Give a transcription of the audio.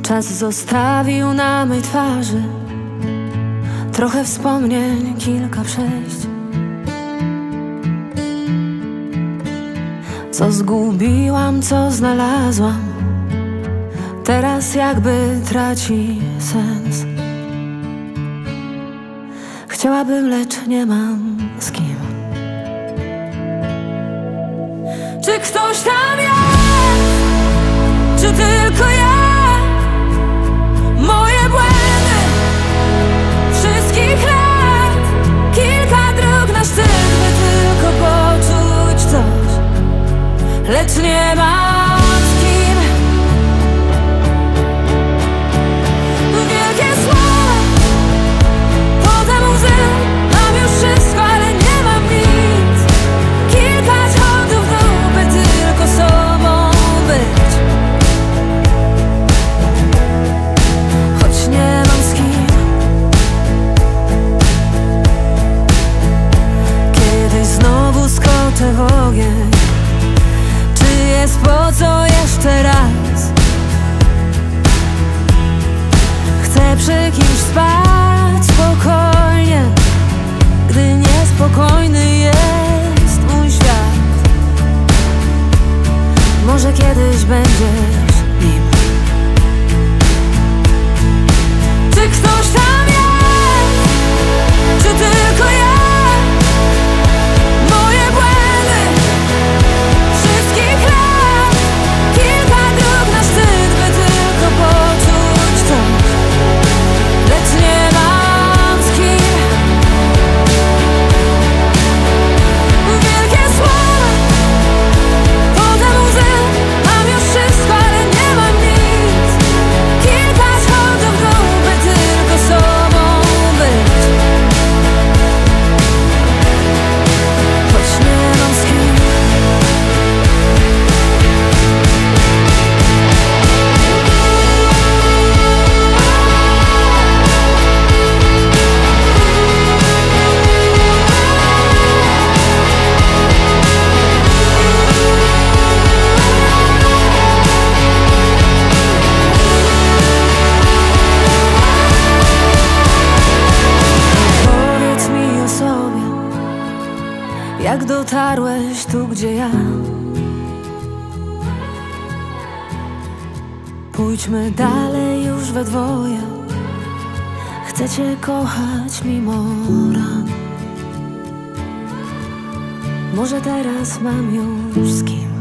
Czas zostawił na mej twarzy trochę wspomnień, kilka przejść. Co zgubiłam, co znalazłam, teraz jakby traci sens. Chciałabym, lecz nie mam z kim. Czy ktoś tam jest? Czy tylko ja? Moje błędy wszystkich lat, kilka dróg na szczyt, by tylko poczuć coś, lecz nie mam z kim. Wielkie słowa, potem łzy, mam już wszystko, ale nie mam nic. Kilka schodów w dół, by tylko sobą być, choć nie mam z kim. Kiedyś znowu skoczę w ogień. Czy jest po co jeszcze raz? Chcę przy kimś spać spokojnie, gdy niespokojny jest mój świat. Może kiedyś będziesz nim. Czy ktoś tam jest? Czy tylko ja? Moje błędy wszystkich lat, kilka dróg na szczyt, by tylko poczuć coś, lecz nie mam z kim. Wielkie słowa, potem łzy, mam już wszystko, ale nie mam nic. Kilka schodów w dół, by tylko sobą być, choć nie mam z kim. Powiedz mi o sobie, jak dotarłeś tu, gdzie ja. Pójdźmy dalej już we dwoje. Chcę cię kochać mimo ran. Może teraz mam już z kim.